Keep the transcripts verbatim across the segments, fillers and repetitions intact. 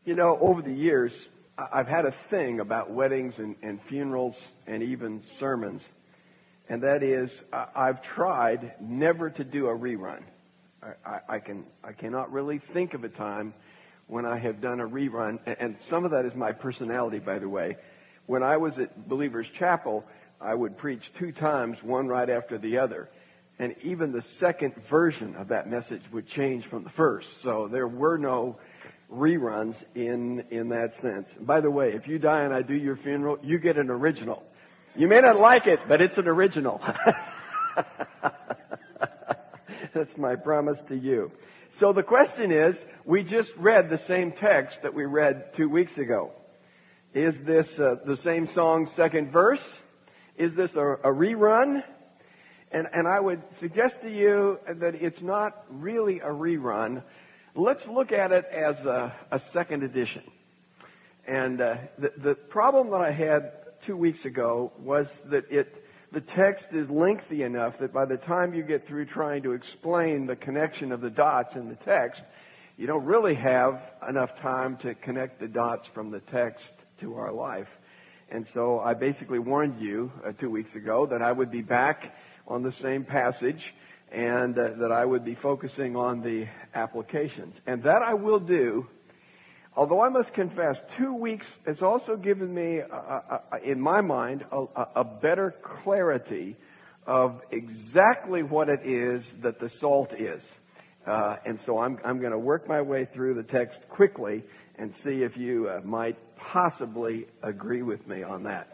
You know, over the years, I've had a thing about weddings and, and funerals and even sermons. And that is, I've tried never to do a rerun. I, I, I can, I cannot really think of a time when I have done a rerun. And some of that is my personality, by the way. When I was at Believers Chapel, I would preach two times, one right after the other. And even the second version of that message would change from the first. So there were no reruns in in that sense. By the way, if you die and I do your funeral, you get an original. You may not like it, but it's an original. That's my promise to you. So the question is, we just read the same text that we read two weeks ago. Is this uh, the same song's second verse? Is this a, a rerun? And, and I would suggest to you that it's not really a rerun. Let's look at it as a, a second edition. And uh, the, the problem that I had two weeks ago was that it the text is lengthy enough that by the time you get through trying to explain the connection of the dots in the text, you don't really have enough time to connect the dots from the text to our life. And so I basically warned you uh, two weeks ago that I would be back on the same passage and uh, that I would be focusing on the applications. And that I will do, although I must confess, two weeks has also given me, uh, uh, in my mind, a, a better clarity of exactly what it is that the salt is. Uh, and so I'm, I'm going to work my way through the text quickly and see if you uh, might possibly agree with me on that.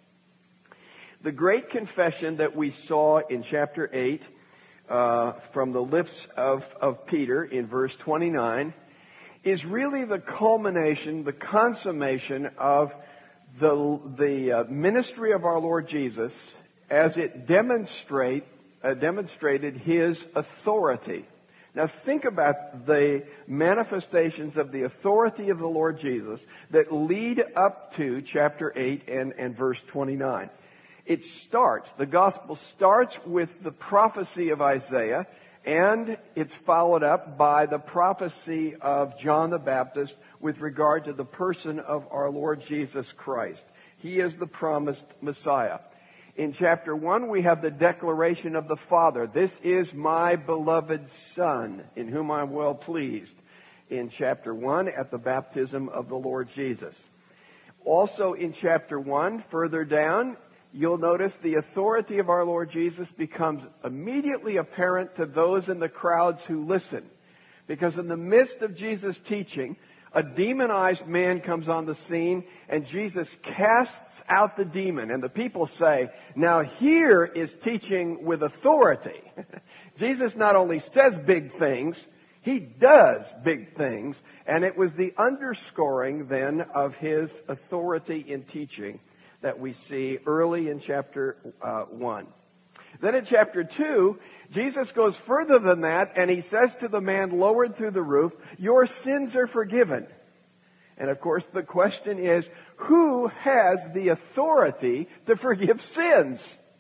The great confession that we saw in chapter eight uh, from the lips of, of Peter in verse twenty-nine is really the culmination, the consummation of the, the uh, ministry of our Lord Jesus as it demonstrate, uh, demonstrated His authority. Now think about the manifestations of the authority of the Lord Jesus that lead up to chapter eight and, and verse twenty-nine. It starts, the gospel starts with the prophecy of Isaiah, and it's followed up by the prophecy of John the Baptist with regard to the person of our Lord Jesus Christ. He is the promised Messiah. In chapter one, we have the declaration of the Father. This is my beloved Son, in whom I'm well pleased. In chapter one, at the baptism of the Lord Jesus. Also in chapter one, further down, you'll notice the authority of our Lord Jesus becomes immediately apparent to those in the crowds who listen. Because in the midst of Jesus' teaching, a demonized man comes on the scene and Jesus casts out the demon. And the people say, now here is teaching with authority. Jesus not only says big things, He does big things. And it was the underscoring then of His authority in teaching that we see early in chapter uh, one. Then in chapter two, Jesus goes further than that, and He says to the man lowered through the roof, your sins are forgiven. And of course the question is, who has the authority to forgive sins?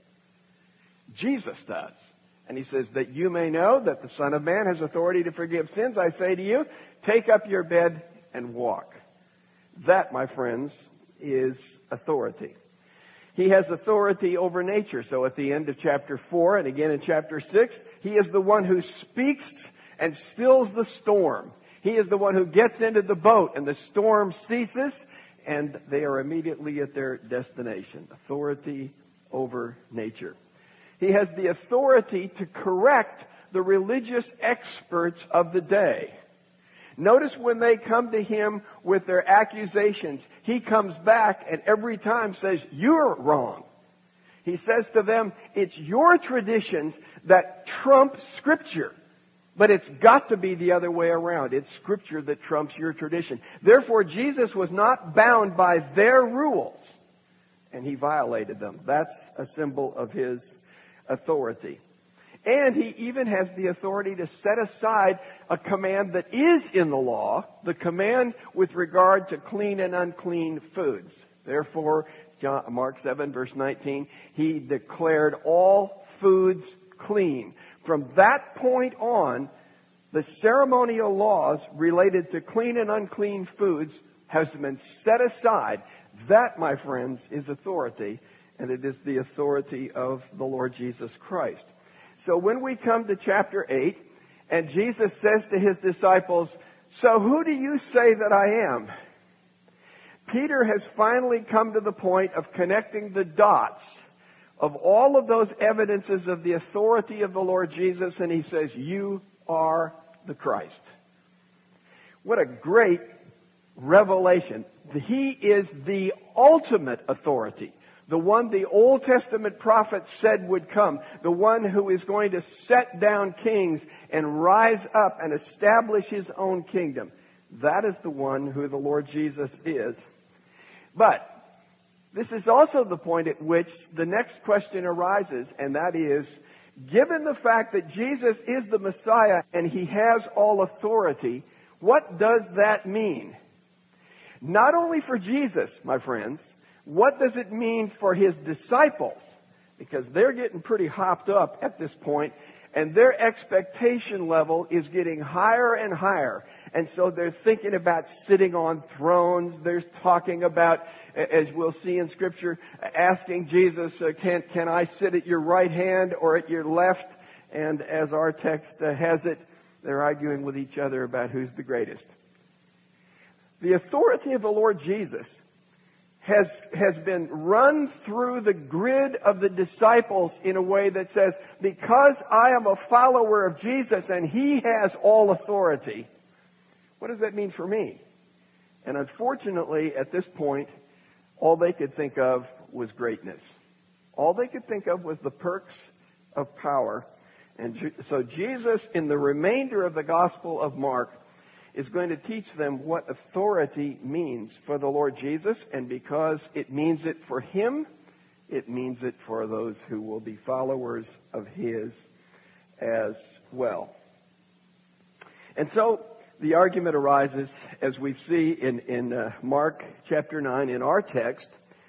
Jesus does. And He says, that you may know that the Son of Man has authority to forgive sins, I say to you, take up your bed and walk. That, my friends, is authority. He has authority over nature. So at the end of chapter four and again in chapter six, He is the one who speaks and stills the storm. He is the one who gets into the boat and the storm ceases and they are immediately at their destination. Authority over nature. He has the authority to correct the religious experts of the day. Notice when they come to Him with their accusations, He comes back and every time says, you're wrong. He says to them, it's your traditions that trump Scripture. But it's got to be the other way around. It's Scripture that trumps your tradition. Therefore, Jesus was not bound by their rules. And He violated them. That's a symbol of His authority. And He even has the authority to set aside a command that is in the law, the command with regard to clean and unclean foods. Therefore, John, Mark seven, verse nineteen, He declared all foods clean. From that point on, The ceremonial laws related to clean and unclean foods has been set aside. That, my friends, is authority, and it is the authority of the Lord Jesus Christ. So when we come to chapter eight, and Jesus says to his disciples, "So who do you say that I am?" Peter has finally come to the point of connecting the dots of all of those evidences of the authority of the Lord Jesus, and he says, "You are the Christ." What a great revelation. He is the ultimate authority. The one the Old Testament prophets said would come. The one who is going to set down kings and rise up and establish his own kingdom. That is the one who the Lord Jesus is. But this is also the point at which the next question arises, and that is, given the fact that Jesus is the Messiah and he has all authority, what does that mean? Not only for Jesus, my friends, what does it mean for his disciples? Because they're getting pretty hopped up at this point, and their expectation level is getting higher and higher. And so they're thinking about sitting on thrones. They're talking about, as we'll see in Scripture, asking Jesus, uh, can, can I sit at your right hand or at your left? And as our text uh, has it, they're arguing with each other about who's the greatest. The authority of the Lord Jesus has, has been run through the grid of the disciples in a way that says, because I am a follower of Jesus and he has all authority, what does that mean for me? And unfortunately, at this point, all they could think of was greatness. All they could think of was the perks of power. And so Jesus, in the remainder of the Gospel of Mark, is going to teach them what authority means for the Lord Jesus. And because it means it for him, it means it for those who will be followers of his as well. And so the argument arises, as we see in, in uh, Mark chapter nine in our text.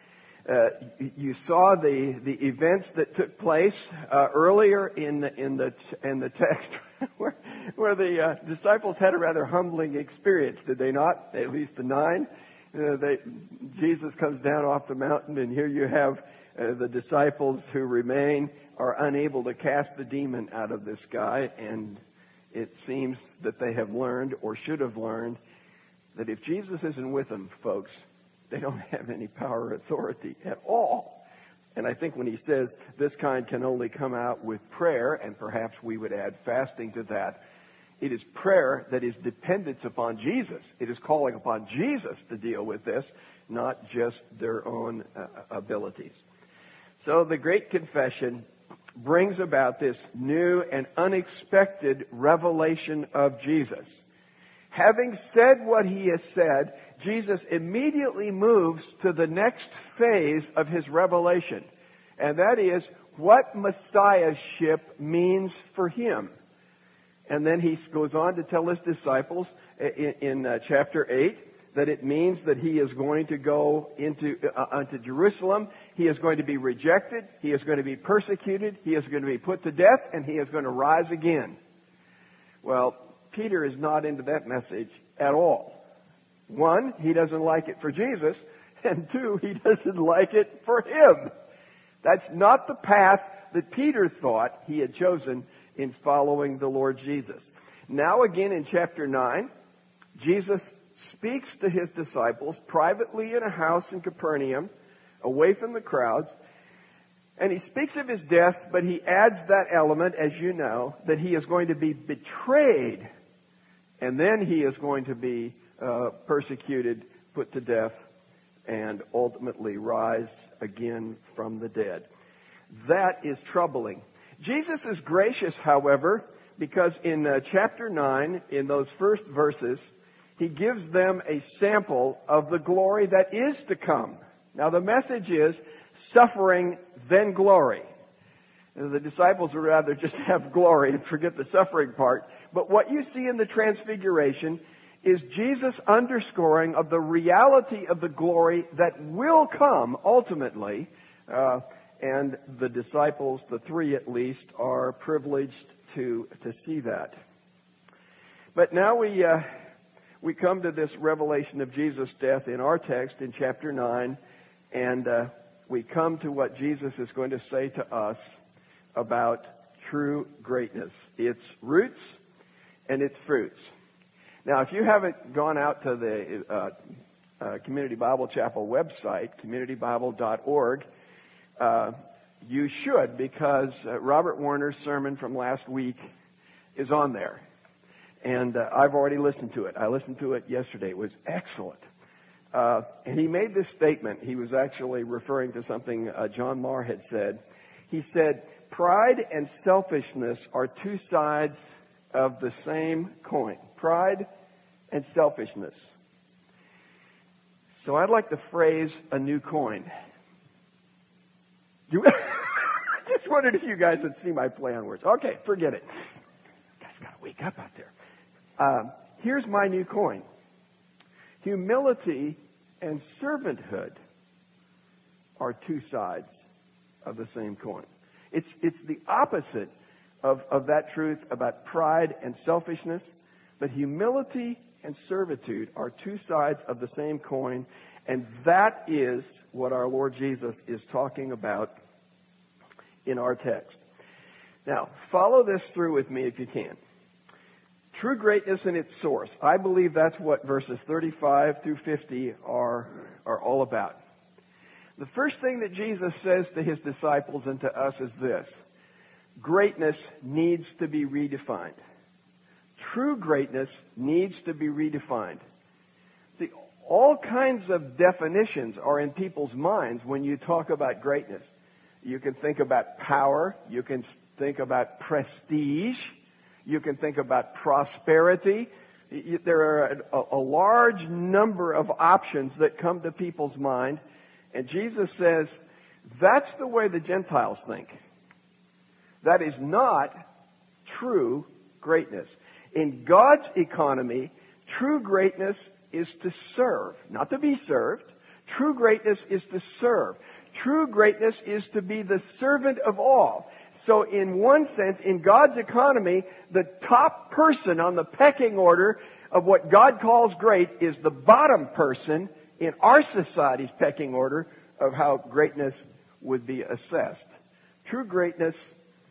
Uh, you saw the, the events that took place uh, earlier in the, in the in the text, where, where the uh, disciples had a rather humbling experience, did they not? At least the nine. Uh, they, Jesus comes down off the mountain, and here you have uh, the disciples who remain are unable to cast the demon out of this guy, and it seems that they have learned, or should have learned, that if Jesus isn't with them, folks, they don't have any power or authority at all. And I think when he says this kind can only come out with prayer, and perhaps we would add fasting to that, it is prayer that is dependence upon Jesus. It is calling upon Jesus to deal with this, not just their own uh, abilities. So the Great Confession brings about this new and unexpected revelation of Jesus. Having said what he has said, Jesus immediately moves to the next phase of his revelation. And that is what Messiahship means for him. And then he goes on to tell his disciples in, in uh, chapter eight that it means that he is going to go into uh, into Jerusalem. He is going to be rejected. He is going to be persecuted. He is going to be put to death, and he is going to rise again. Well, Peter is not into that message at all. One, he doesn't like it for Jesus, and two, he doesn't like it for him. That's not the path that Peter thought he had chosen in following the Lord Jesus. Now again in chapter nine, Jesus speaks to his disciples privately in a house in Capernaum, away from the crowds, and he speaks of his death, but he adds that element, as you know, that he is going to be betrayed, and then he is going to be uh, persecuted, put to death, and ultimately rise again from the dead. That is troubling. Jesus is gracious, however, because in uh, chapter nine, in those first verses, he gives them a sample of the glory that is to come. Now the message is suffering, then glory. And the disciples would rather just have glory and forget the suffering part. But what you see in the Transfiguration is Jesus underscoring of the reality of the glory that will come ultimately. Uh, and the disciples, the three at least, are privileged to, to see that. But now we uh, we come to this revelation of Jesus' death in our text in chapter nine, and uh, we come to what Jesus is going to say to us about true greatness, its roots and its fruits. Now, if you haven't gone out to the uh, uh, Community Bible Chapel website, community bible dot org, uh, you should, because uh, Robert Warner's sermon from last week is on there. And uh, I've already listened to it. I listened to it yesterday. It was excellent. Uh, and he made this statement. He was actually referring to something uh, John Marr had said. He said, pride and selfishness are two sides of the same coin. Pride and selfishness. So I'd like to phrase a new coin. You, I just wondered if you guys would see my play on words. Okay, forget it. You guys got to wake up out there. Um, here's my new coin. Humility and servanthood are two sides of the same coin. It's it's the opposite of, of that truth about pride and selfishness. But humility and servitude are two sides of the same coin. And that is what our Lord Jesus is talking about in our text. Now, follow this through with me if you can. True greatness and its source. I believe that's what verses thirty-five through fifty are, are all about. The first thing that Jesus says to his disciples and to us is this. Greatness needs to be redefined. True greatness needs to be redefined. See, all kinds of definitions are in people's minds when you talk about greatness. You can think about power. You can think about prestige. You can think about prosperity. There are a, a large number of options that come to people's mind. And Jesus says, that's the way the Gentiles think. That is not true greatness. In God's economy, true greatness is to serve, not to be served. True greatness is to serve. True greatness is to be the servant of all. So in one sense, in God's economy, the top person on the pecking order of what God calls great is the bottom person in our society's pecking order of how greatness would be assessed. True greatness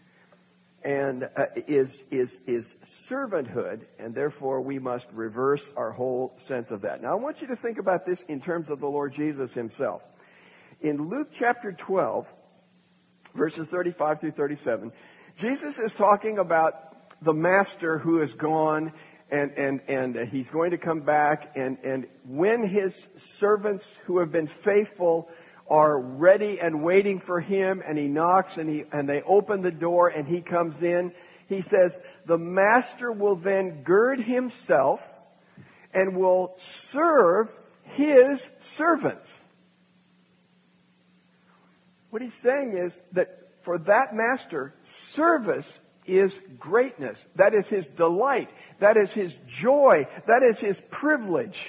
and uh, is is is servanthood, and therefore we must reverse our whole sense of that. Now I want you to think about this in terms of the Lord Jesus himself. In Luke chapter twelve, verses thirty-five through thirty-seven, Jesus is talking about the master who is gone, and, and, and he's going to come back, and, and when his servants who have been faithful are ready and waiting for him, and he knocks, and he and they open the door, and he comes in, he says, the master will then gird himself and will serve his servants. What he's saying is that for that master, service is greatness. That is his delight. That is his joy. That is his privilege.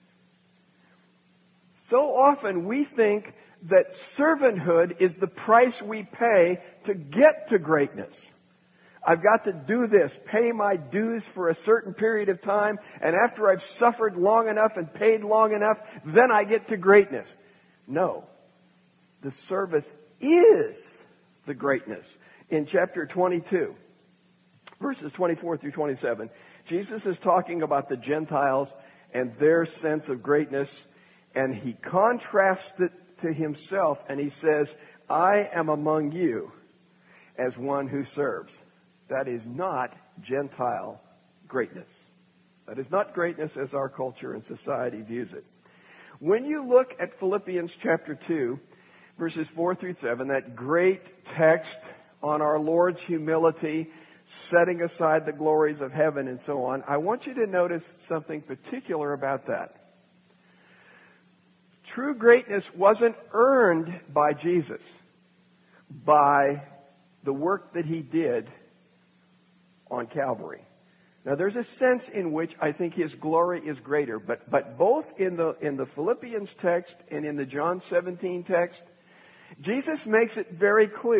So often we think that servanthood is the price we pay to get to greatness. I've got to do this, pay my dues for a certain period of time, and after I've suffered long enough and paid long enough, then I get to greatness. No. The service is the greatness. In chapter twenty-two, verses twenty-four through twenty-seven, Jesus is talking about the Gentiles and their sense of greatness, and he contrasts it to himself, and he says, I am among you as one who serves. That is not Gentile greatness. That is not greatness as our culture and society views it. When you look at Philippians chapter two, verses four through seven, that great text on our Lord's humility, setting aside the glories of heaven and so on, I want you to notice something particular about that. True greatness wasn't earned by Jesus, by the work that he did on Calvary. Now there's a sense in which I think his glory is greater, but but both in the in the Philippians text and in the John seventeen text, Jesus makes it very clear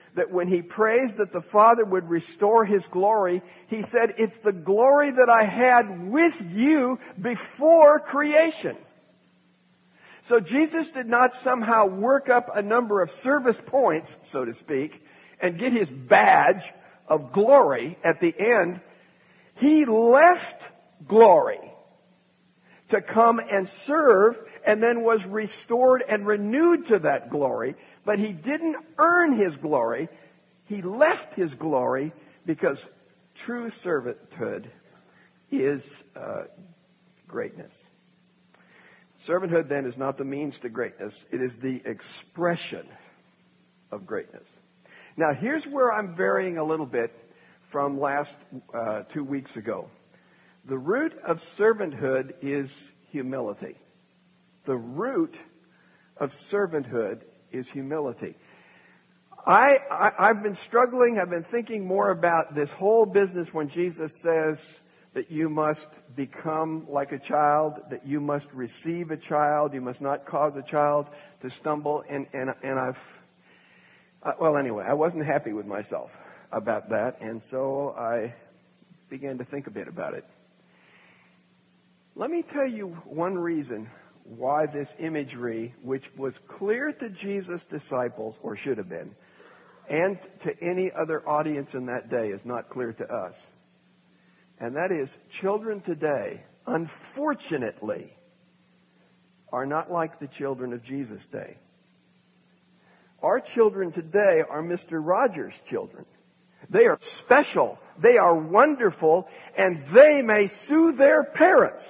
that when he prays that the Father would restore his glory, he said, it's the glory that I had with you before creation. So Jesus did not somehow work up a number of service points, so to speak, and get his badge of glory at the end. He left glory to come and serve, and then was restored and renewed to that glory. But he didn't earn his glory. He left his glory because true servanthood is uh, greatness. Servanthood then is not the means to greatness. It is the expression of greatness. Now here's where I'm varying a little bit from last uh, two weeks ago. The root of servanthood is humility. The root of servanthood is humility. I, I, I've been struggling, I've been thinking more about this whole business when Jesus says that you must become like a child, that you must receive a child, you must not cause a child to stumble, and, and, and I've, uh, well anyway, I wasn't happy with myself about that, and so I began to think a bit about it. Let me tell you one reason why this imagery, which was clear to Jesus' disciples, or should have been, and to any other audience in that day, is not clear to us. And that is, children today, unfortunately, are not like the children of Jesus' day. Our children today are Mister Rogers' children. They are special, they are wonderful, and they may sue their parents.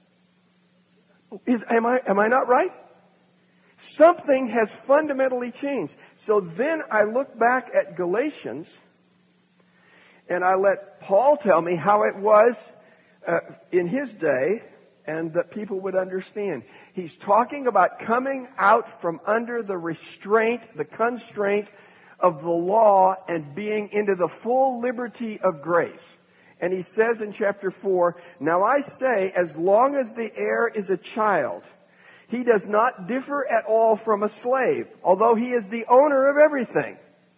Is, am I, am I not right? Something has fundamentally changed. So then I look back at Galatians, and I let Paul tell me how it was uh, in his day, and that people would understand. He's talking about coming out from under the restraint, the constraint of the law, and being into the full liberty of grace. And he says in chapter four, now I say, as long as the heir is a child, he does not differ at all from a slave, although he is the owner of everything.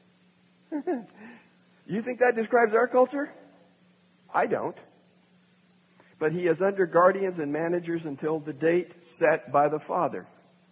You think that describes our culture? I don't. But he is under guardians and managers until the date set by the father.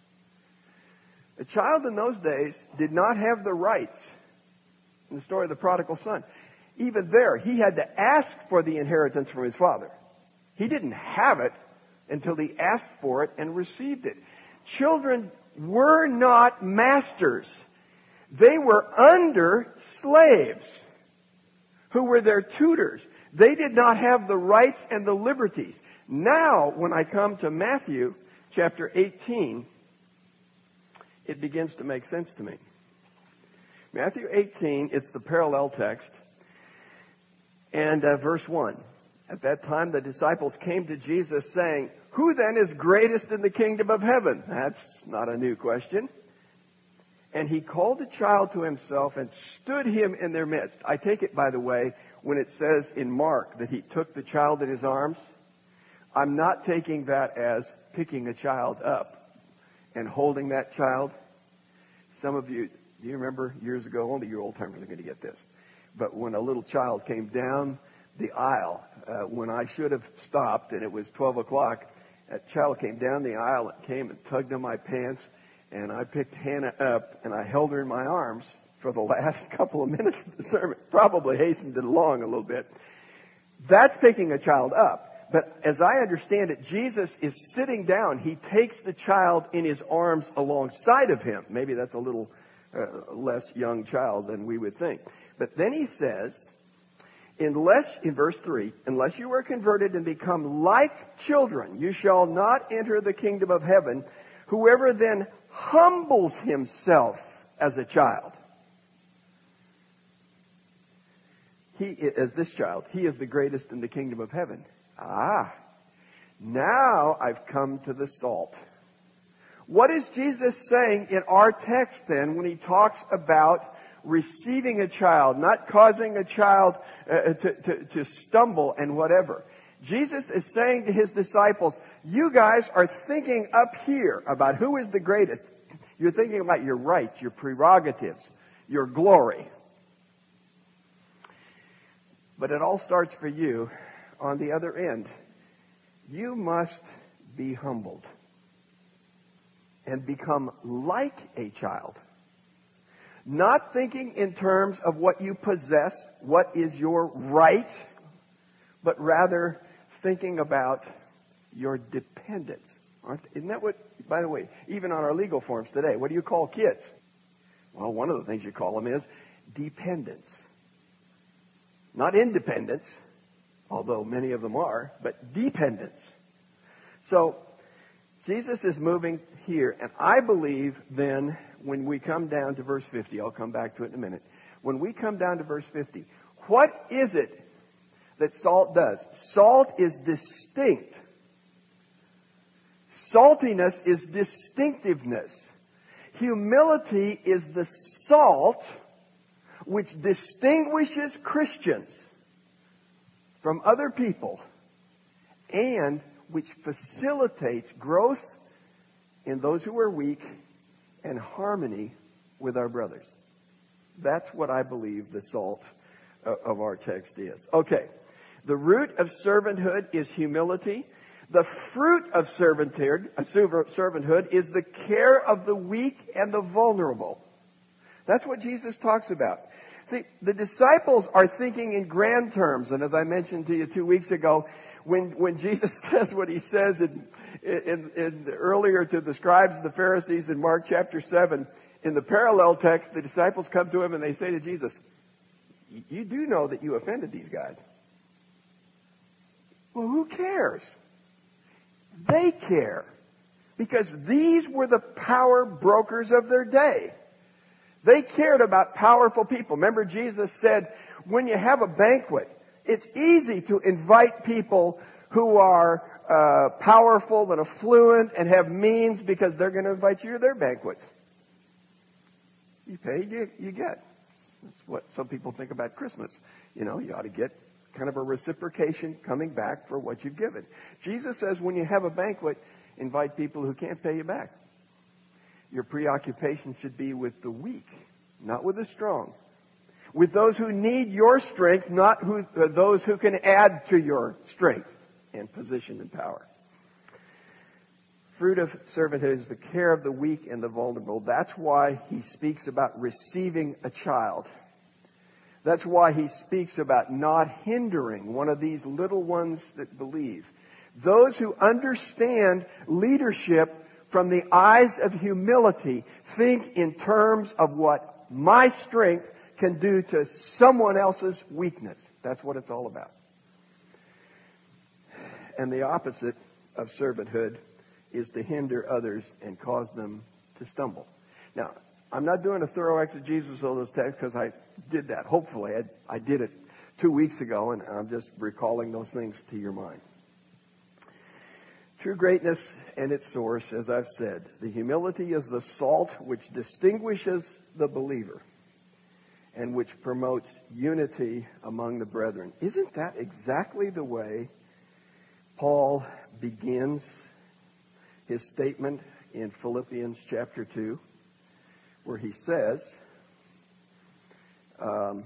A child in those days did not have the rights. In the story of the prodigal son, even there, he had to ask for the inheritance from his father. He didn't have it until he asked for it and received it. Children were not masters. They were under slaves who were their tutors. They did not have the rights and the liberties. Now, when I come to Matthew chapter eighteen, it begins to make sense to me. Matthew eighteen, it's the parallel text. And uh, verse one. At that time the disciples came to Jesus saying, who then is greatest in the kingdom of heaven? That's not a new question. And he called the child to himself and stood him in their midst. I take it, by the way, when it says in Mark that he took the child in his arms, I'm not taking that as picking a child up and holding that child. Some of you, do you remember years ago, only your old timers are going to get this, but when a little child came down the aisle, uh, when I should have stopped and it was twelve o'clock, that child came down the aisle and came and tugged on my pants, and I picked Hannah up and I held her in my arms for the last couple of minutes of the sermon. Probably hastened it along a little bit. That's picking a child up. But as I understand it, Jesus is sitting down. He takes the child in his arms alongside of him. Maybe that's a little uh, less young child than we would think. But then he says, unless, in verse three, unless you are converted and become like children, you shall not enter the kingdom of heaven. Whoever then humbles himself as a child, he, as this child, he is the greatest in the kingdom of heaven. Ah, now I've come to the salt. What is Jesus saying in our text then when he talks about receiving a child, not causing a child uh, to, to, to stumble and whatever? Jesus is saying to his disciples, you guys are thinking up here about who is the greatest. You're thinking about your rights, your prerogatives, your glory. But it all starts for you on the other end. You must be humbled and become like a child. Not thinking in terms of what you possess, what is your right, but rather thinking about your dependence. Aren't, isn't that what, by the way, even on our legal forms today, what do you call kids? Well, one of the things you call them is dependence. Not independence, although many of them are, but dependence. So, Jesus is moving here, and I believe then when we come down to verse fifty, I'll come back to it in a minute. When we come down to verse fifty, what is it that salt does? Salt is distinct. Saltiness is distinctiveness. Humility is the salt which distinguishes Christians from other people and which facilitates growth in those who are weak and harmony with our brothers. That's what I believe the salt of our text is. Okay. The root of servanthood is humility. The fruit of servanthood, servanthood is the care of the weak and the vulnerable. That's what Jesus talks about. See, the disciples are thinking in grand terms, and as I mentioned to you two weeks ago, when when Jesus says what he says in, in, in earlier to the scribes and the Pharisees in Mark chapter seven, in the parallel text, the disciples come to him and they say to Jesus, "You do know that you offended these guys." Well, who cares? They care, because these were the power brokers of their day. They cared about powerful people. Remember, Jesus said, when you have a banquet, it's easy to invite people who are uh, powerful and affluent and have means, because they're going to invite you to their banquets. You pay, you, you get. That's what some people think about Christmas. You know, you ought to get kind of a reciprocation coming back for what you've given. Jesus says when you have a banquet, invite people who can't pay you back. Your preoccupation should be with the weak, not with the strong. With those who need your strength, not who, uh, those who can add to your strength and position and power. Fruit of servanthood is the care of the weak and the vulnerable. That's why he speaks about receiving a child. That's why he speaks about not hindering one of these little ones that believe. Those who understand leadership from the eyes of humility think in terms of what my strength can do to someone else's weakness. That's what it's all about. And the opposite of servanthood is to hinder others and cause them to stumble. Now, I'm not doing a thorough exegesis of those texts because I did that. Hopefully, I, I did it two weeks ago, and I'm just recalling those things to your mind. True greatness and its source, as I've said, the humility is the salt which distinguishes the believer and which promotes unity among the brethren. Isn't that exactly the way Paul begins his statement in Philippians chapter two? Where he says, um,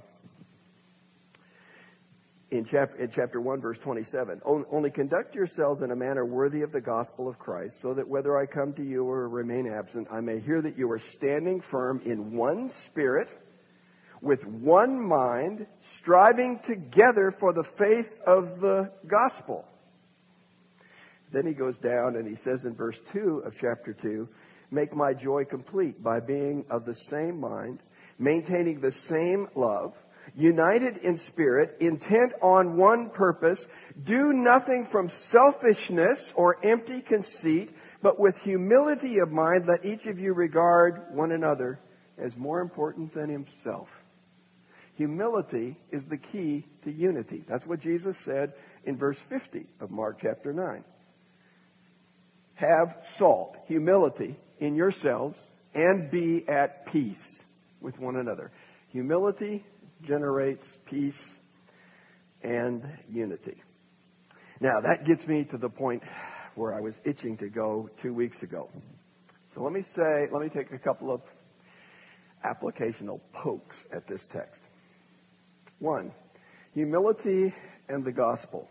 in, chapter, in chapter one, verse twenty-seven, only conduct yourselves in a manner worthy of the gospel of Christ, so that whether I come to you or remain absent, I may hear that you are standing firm in one spirit, with one mind, striving together for the faith of the gospel. Then he goes down and he says in verse two of chapter two, make my joy complete by being of the same mind, maintaining the same love, united in spirit, intent on one purpose, do nothing from selfishness or empty conceit, but with humility of mind, let each of you regard one another as more important than himself. Humility is the key to unity. That's what Jesus said in verse fifty of Mark chapter nine. Have salt, humility, in yourselves, and be at peace with one another. Humility generates peace and unity. Now, that gets me to the point where I was itching to go two weeks ago. So let me say, let me take a couple of applicational pokes at this text. One, Humility and the gospel.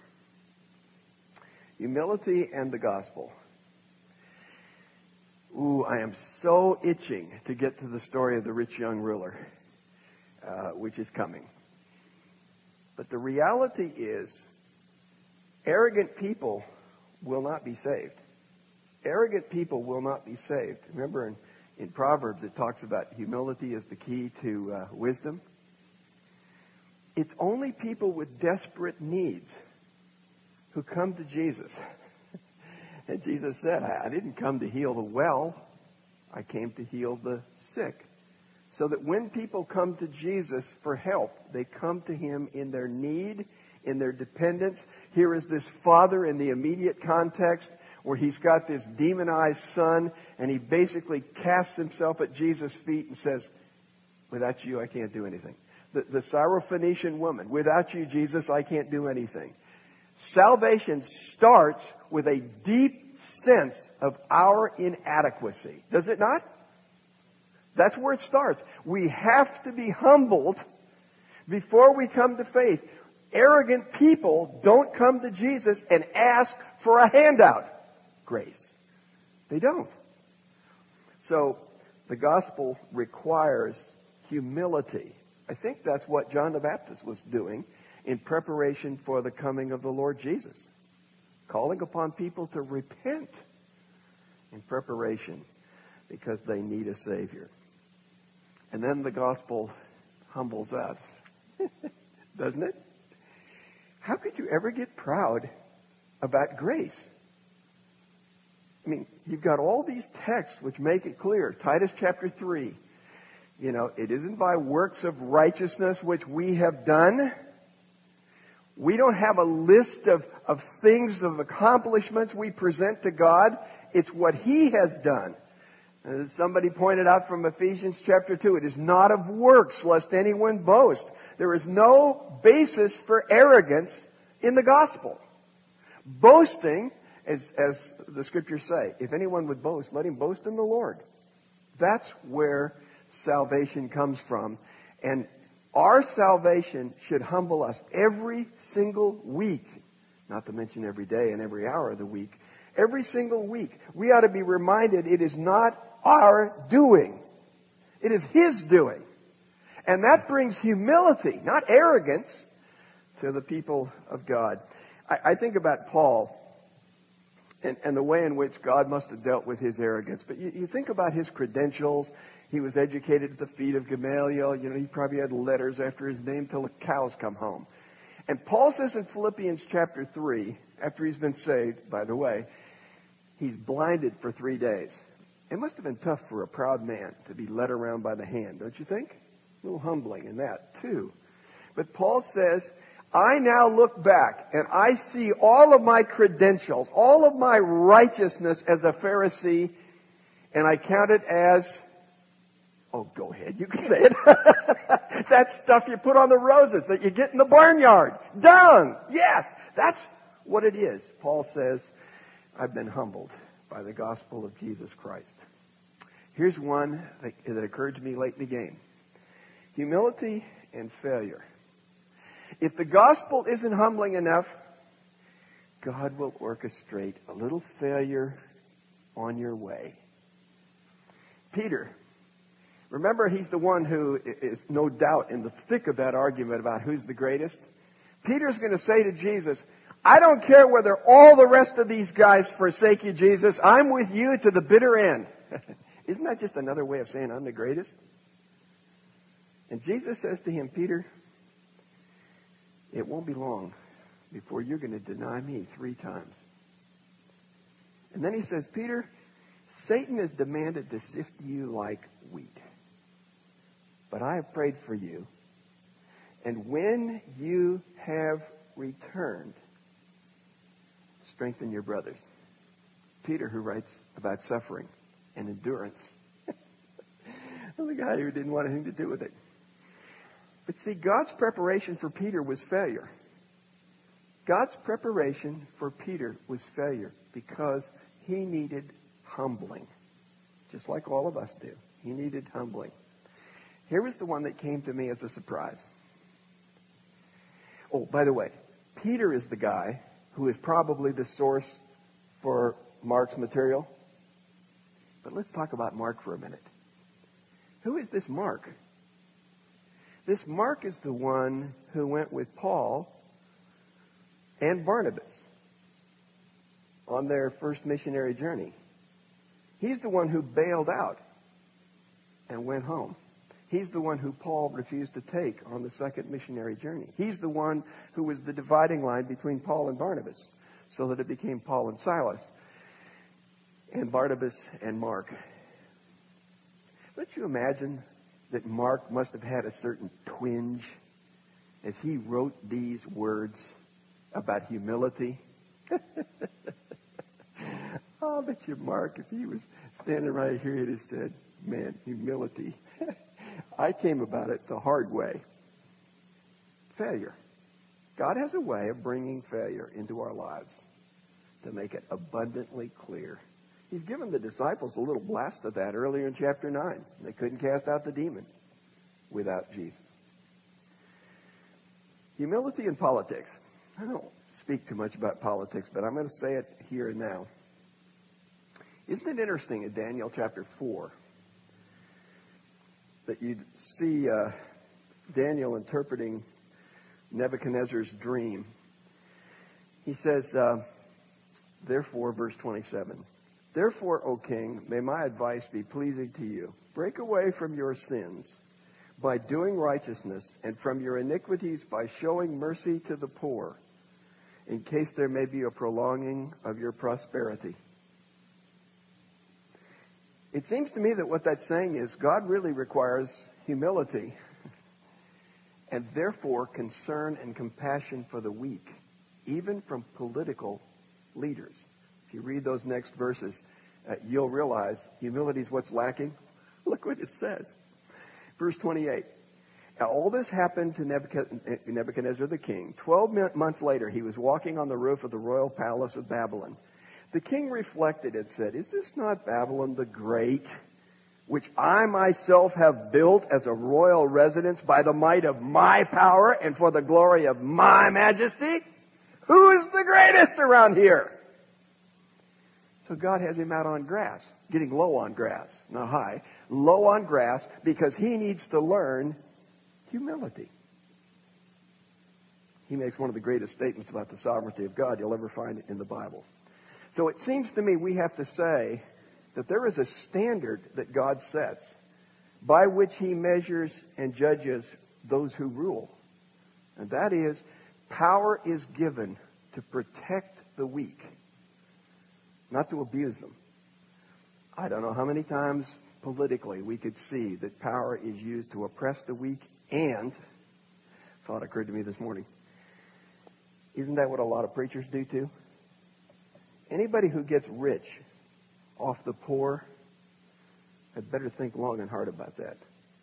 Humility and the gospel. Ooh, I am so itching to get to the story of the rich young ruler, uh, which is coming. But the reality is, arrogant people will not be saved. Arrogant people will not be saved. Remember in, in Proverbs it talks about humility as the key to uh, wisdom. It's only people with desperate needs who come to Jesus. And Jesus said, I didn't come to heal the well. I came to heal the sick. So that when people come to Jesus for help, they come to him in their need, in their dependence. Here is this father in the immediate context where he's got this demonized son, and he basically casts himself at Jesus' feet and says, without you, I can't do anything. The, the Syrophoenician woman, without you, Jesus, I can't do anything. Salvation starts with a deep sense of our inadequacy. Does it not? That's where it starts. We have to be humbled before we come to faith. Arrogant people don't come to Jesus and ask for a handout. Grace. They don't. So the gospel requires humility. I think that's what John the Baptist was doing in preparation for the coming of the Lord Jesus. Calling upon people to repent in preparation because they need a Savior. And then the gospel humbles us. Doesn't it? How could you ever get proud about grace? I mean, you've got all these texts which make it clear. Titus chapter three. You know, it isn't by works of righteousness which we have done. We don't have a list of, of things, of accomplishments we present to God. It's what He has done. As somebody pointed out from Ephesians chapter two, it is not of works, lest anyone boast. There is no basis for arrogance in the gospel. Boasting, as, as the scriptures say, if anyone would boast, let him boast in the Lord. That's where salvation comes from. And our salvation should humble us every single week, not to mention every day and every hour of the week. Every single week, we ought to be reminded it is not our doing. It is His doing. And that brings humility, not arrogance, to the people of God. I, I think about Paul and, and the way in which God must have dealt with his arrogance. But you, you think about his credentials. He was educated at the feet of Gamaliel. You know, he probably had letters after his name till the cows come home. And Paul says in Philippians chapter three, after he's been saved, by the way, he's blinded for three days. It must have been tough for a proud man to be led around by the hand, don't you think? A little humbling in that, too. But Paul says, I now look back and I see all of my credentials, all of my righteousness as a Pharisee, and I count it as, oh, go ahead, you can say it. That stuff you put on the roses that you get in the barnyard. Dung! Yes, that's what it is. Paul says, I've been humbled by the gospel of Jesus Christ. Here's one that, that occurred to me late in the game. Humility and failure. If the gospel isn't humbling enough, God will orchestrate a little failure on your way. Peter, remember he's the one who is no doubt in the thick of that argument about who's the greatest. Peter's going to say to Jesus, I don't care whether all the rest of these guys forsake you, Jesus. I'm with you to the bitter end. Isn't that just another way of saying I'm the greatest? And Jesus says to him, Peter, it won't be long before you're going to deny me three times. And then he says, Peter, Satan has demanded to sift you like wheat. But I have prayed for you. And when you have returned, strengthen your brothers. Peter, who writes about suffering and endurance. The guy who didn't want anything to do with it. But see, God's preparation for Peter was failure. God's preparation for Peter was failure because he needed humbling. Just like all of us do. He needed humbling. Here was the one that came to me as a surprise. Oh, by the way, Peter is the guy who is probably the source for Mark's material. But let's talk about Mark for a minute. Who is this Mark? This Mark is the one who went with Paul and Barnabas on their first missionary journey. He's the one who bailed out and went home. He's the one who Paul refused to take on the second missionary journey. He's the one who was the dividing line between Paul and Barnabas, so that it became Paul and Silas and Barnabas and Mark. Don't you imagine that Mark must have had a certain twinge as he wrote these words about humility? Oh, I bet you Mark, if he was standing right here, he'd have said, man, humility. I came about it the hard way. Failure. God has a way of bringing failure into our lives to make it abundantly clear. He's given the disciples a little blast of that earlier in chapter nine. They couldn't cast out the demon without Jesus. Humility in politics. I don't speak too much about politics, but I'm going to say it here and now. Isn't it interesting in Daniel chapter four that you see uh, Daniel interpreting Nebuchadnezzar's dream? He says, uh, therefore, verse twenty-seven, therefore, O king, may my advice be pleasing to you. Break away from your sins by doing righteousness, and from your iniquities by showing mercy to the poor, in case there may be a prolonging of your prosperity. It seems to me that what that's saying is God really requires humility and therefore concern and compassion for the weak, even from political leaders. If you read those next verses, uh, you'll realize humility is what's lacking. Look what it says. Verse twenty-eight. Now, all this happened to Nebuchadnezzar the king. Twelve months later, he was walking on the roof of the royal palace of Babylon. The king reflected and said, is this not Babylon the Great, which I myself have built as a royal residence by the might of my power and for the glory of my majesty? Who is the greatest around here? So God has him out on grass, getting low on grass, not high, low on grass, because he needs to learn humility. He makes one of the greatest statements about the sovereignty of God you'll ever find in the Bible. So it seems to me we have to say that there is a standard that God sets by which he measures and judges those who rule. And that is, power is given to protect the weak, not to abuse them. I don't know how many times politically we could see that power is used to oppress the weak, and, thought occurred to me this morning, isn't that what a lot of preachers do too? Anybody who gets rich off the poor had better think long and hard about that.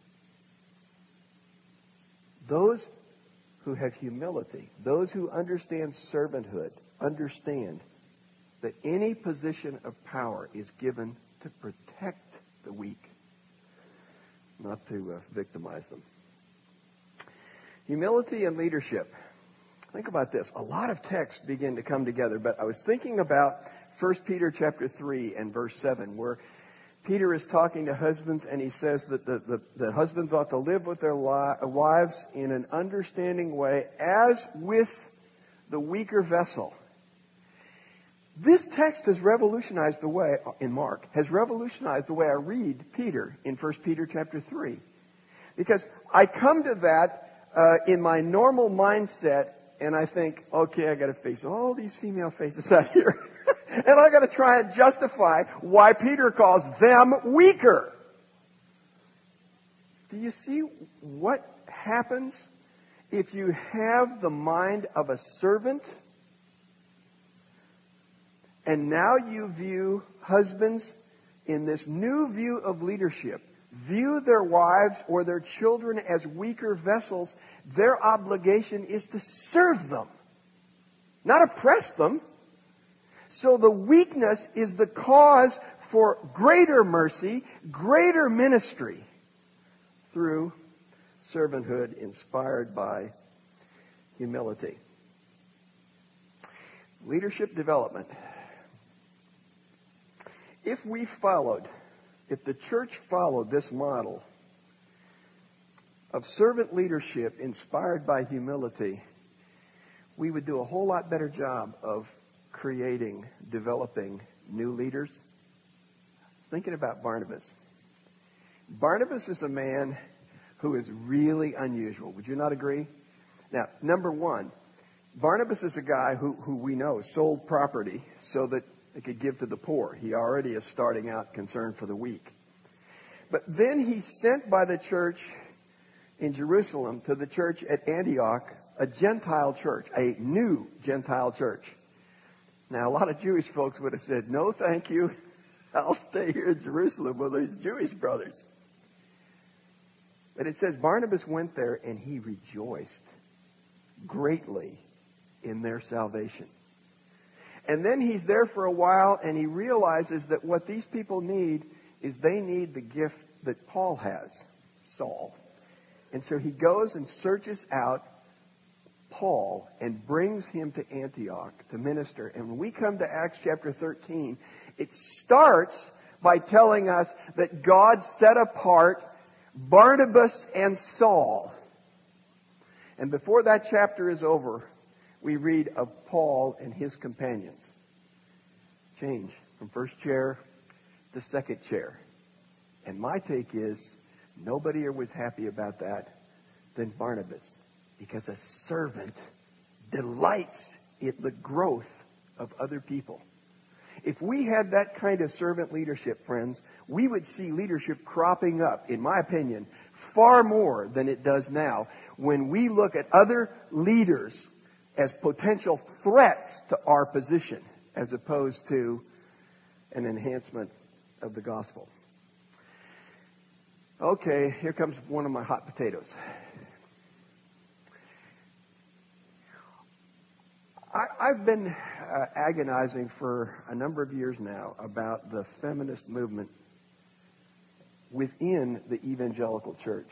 Those who have humility, those who understand servanthood, understand that any position of power is given to protect the weak, not to uh, victimize them. Humility and leadership. Think about this. A lot of texts begin to come together, but I was thinking about First Peter chapter three and verse seven, where Peter is talking to husbands, and he says that the, the, the husbands ought to live with their li- wives in an understanding way, as with the weaker vessel. This text has revolutionized the way, in Mark, has revolutionized the way I read Peter in First Peter chapter three. Because I come to that uh, in my normal mindset, and I think, okay, I got to face all these female faces out here. And I got to try and justify why Peter calls them weaker. Do you see what happens if you have the mind of a servant? And now you view husbands in this new view of leadership. View their wives or their children as weaker vessels. Their obligation is to serve them, not oppress them. So the weakness is the cause for greater mercy, greater ministry through servanthood inspired by humility. Leadership development. If we followed, if the church followed this model of servant leadership inspired by humility, we would do a whole lot better job of creating, developing new leaders. I was thinking about Barnabas. Barnabas is a man who is really unusual. Would you not agree? Now, number one, Barnabas is a guy who, who we know sold property so that they could give to the poor. He already is starting out concerned for the weak. But then he's sent by the church in Jerusalem to the church at Antioch, a Gentile church, a new Gentile church. Now, a lot of Jewish folks would have said, no, thank you. I'll stay here in Jerusalem with these Jewish brothers. But it says Barnabas went there and he rejoiced greatly in their salvation. And then he's there for a while and he realizes that what these people need is they need the gift that Paul has, Saul. And so he goes and searches out Paul and brings him to Antioch to minister. And when we come to Acts chapter thirteen, it starts by telling us that God set apart Barnabas and Saul. And before that chapter is over, we read of Paul and his companions. Change from first chair to second chair. And my take is, nobody was happy about that than Barnabas. Because a servant delights in the growth of other people. If we had that kind of servant leadership, friends, we would see leadership cropping up, in my opinion, far more than it does now when we look at other leaders as potential threats to our position as opposed to an enhancement of the gospel. Okay, here comes one of my hot potatoes. I, I've been uh, agonizing for a number of years now about the feminist movement within the evangelical church.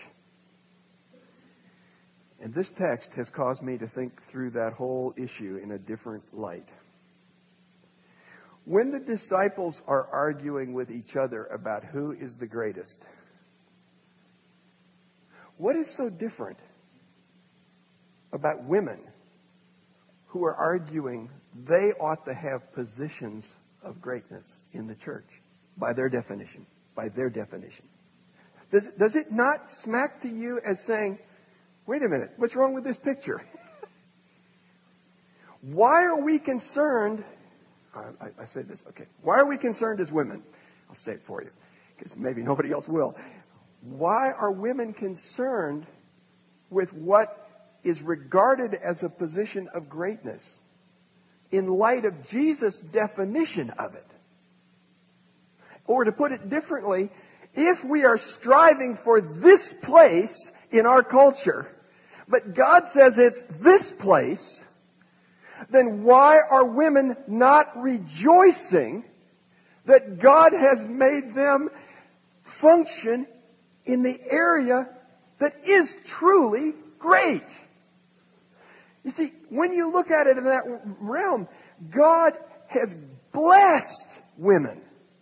And this text has caused me to think through that whole issue in a different light. When the disciples are arguing with each other about who is the greatest, what is so different about women who are arguing they ought to have positions of greatness in the church by their definition, by their definition? Does, does it not smack to you as saying, wait a minute, what's wrong with this picture? Why are we concerned? I, I, I say this, okay. Why are we concerned as women? I'll say it for you, because maybe nobody else will. Why are women concerned with what is regarded as a position of greatness in light of Jesus' definition of it? Or to put it differently, if we are striving for this place in our culture, but God says it's this place, then why are women not rejoicing that God has made them function in the area that is truly great? You see, when you look at it in that realm, God has blessed women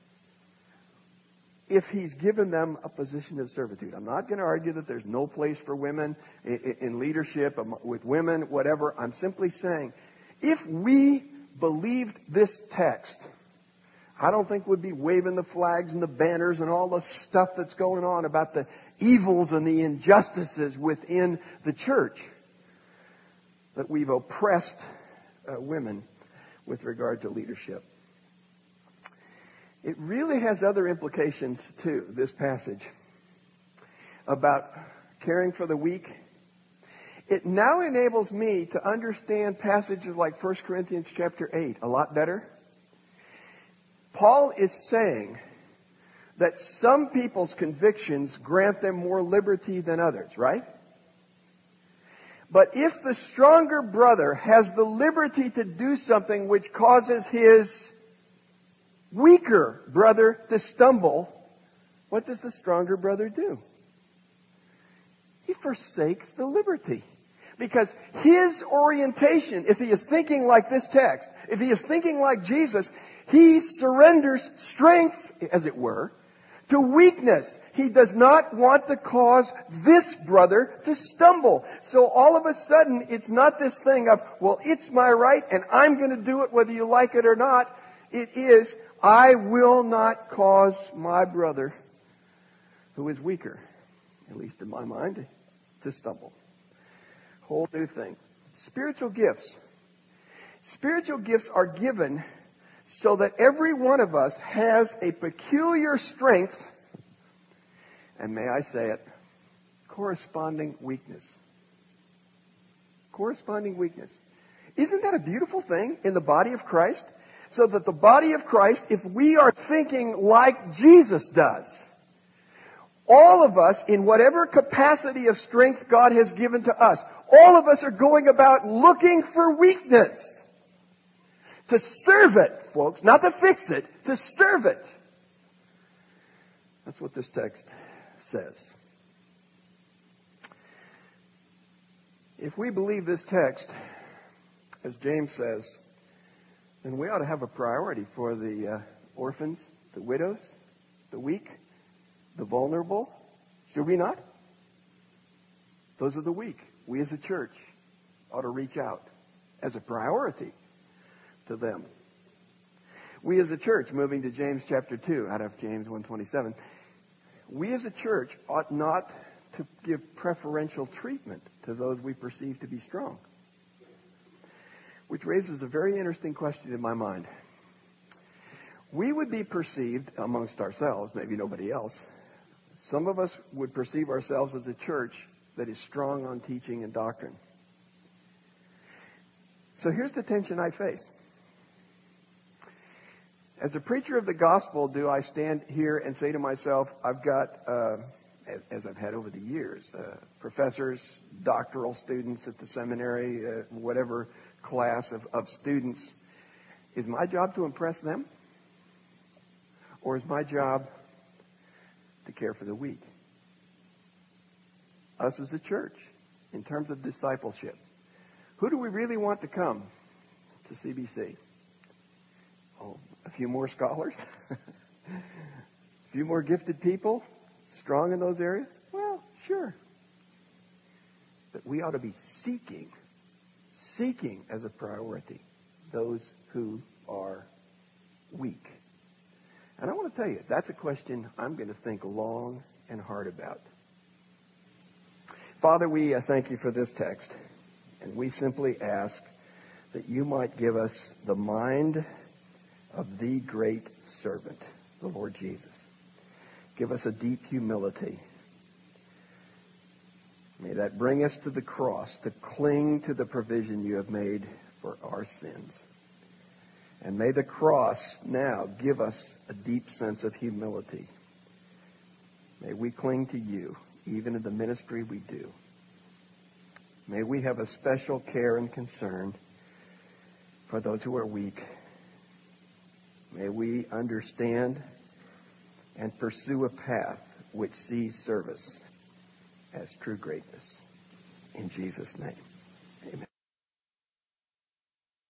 if He's given them a position of servitude. I'm not going to argue that there's no place for women in leadership, with women, whatever. I'm simply saying, if we believed this text, I don't think we'd be waving the flags and the banners and all the stuff that's going on about the evils and the injustices within the church. That we've oppressed uh, women with regard to leadership. It really has other implications too, this passage, about caring for the weak. It now enables me to understand passages like First Corinthians chapter eight a lot better. Paul is saying that some people's convictions grant them more liberty than others, right? But if the stronger brother has the liberty to do something which causes his weaker brother to stumble, what does the stronger brother do? He forsakes the liberty. Because his orientation, if he is thinking like this text, if he is thinking like Jesus, he surrenders strength, as it were, to weakness. He does not want to cause this brother to stumble. So all of a sudden, it's not this thing of, well, it's my right and I'm going to do it whether you like it or not. It is, I will not cause my brother, who is weaker, at least in my mind, to stumble. Whole new thing. Spiritual gifts. Spiritual gifts are given so that every one of us has a peculiar strength, and may I say it, corresponding weakness. Corresponding weakness. Isn't that a beautiful thing in the body of Christ? So that the body of Christ, if we are thinking like Jesus does, all of us, in whatever capacity of strength God has given to us, all of us are going about looking for weakness. To serve it, folks. Not to fix it. To serve it. That's what this text says. If we believe this text, as James says, then we ought to have a priority for the uh, orphans, the widows, the weak, the vulnerable. Should we not? Those are the weak. We as a church ought to reach out as a priority to them. We as a church, moving to James chapter two, out of James one twenty-seven, we as a church ought not to give preferential treatment to those we perceive to be strong. Which raises a very interesting question in my mind. We would be perceived amongst ourselves, maybe nobody else, some of us would perceive ourselves as a church that is strong on teaching and doctrine. So here's the tension I face. As a preacher of the gospel, do I stand here and say to myself, I've got, uh, as I've had over the years, uh, professors, doctoral students at the seminary, uh, whatever class of, of students, is my job to impress them? Or is my job to care for the weak? Us as a church, in terms of discipleship. Who do we really want to come to C B C? Oh, a few more scholars? A few more gifted people? Strong in those areas? Well, sure. But we ought to be seeking, seeking as a priority, those who are weak. And I want to tell you, that's a question I'm going to think long and hard about. Father, we uh, thank you for this text. And we simply ask that you might give us the mind of the great servant, the Lord Jesus. Give us a deep humility. May that bring us to the cross, to cling to the provision you have made for our sins. And may the cross now give us a deep sense of humility. May we cling to you, even in the ministry we do. May we have a special care and concern for those who are weak. May we understand and pursue a path which sees service as true greatness. In Jesus' name, amen.